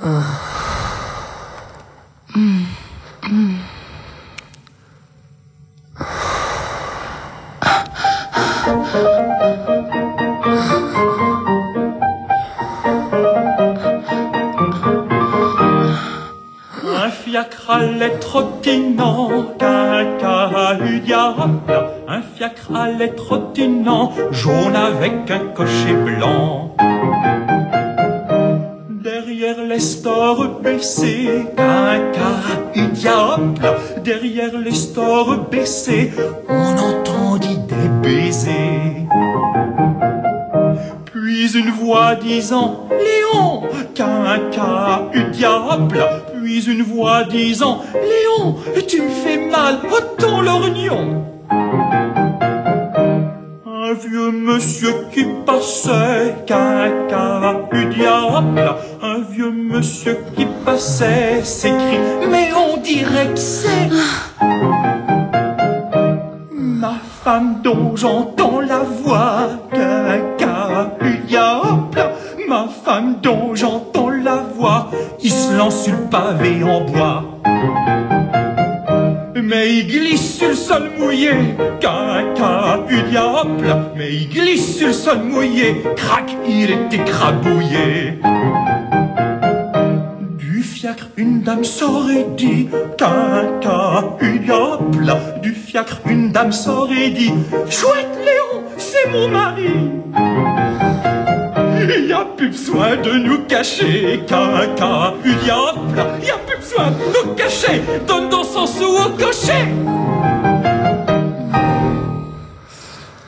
Un fiacre allait trottinant, caca du diable. Un fiacre allait trottinant, jaune avec un cocher blanc. Derrière les stores baissés, caca du diable. Derrière les stores baissés, on entendit des baisers. Puis une voix disant Léon, caca du diable. Puis une voix disant Léon, tu me fais mal, oh ton lorgnon. Un vieux monsieur qui passait, caca du diable. Un vieux monsieur qui passait, s'écrie mais on dirait que c'est ma femme dont j'entends la voix, caca du diable. Ma femme dont j'entends la voix, il se lance sur le pavé en bois. Mais il glisse sur le sol mouillé, caca du diable. Mais il glisse sur le sol mouillé, crac, il est écrabouillé. Du fiacre, une dame sort et dit, caca du diable. Du fiacre, une dame sort et dit, chouette Léon, c'est mon mari. Y a plus besoin de nous cacher, caca du diable. Y a plus besoin de nous cacher, donne dans son sou au cocher.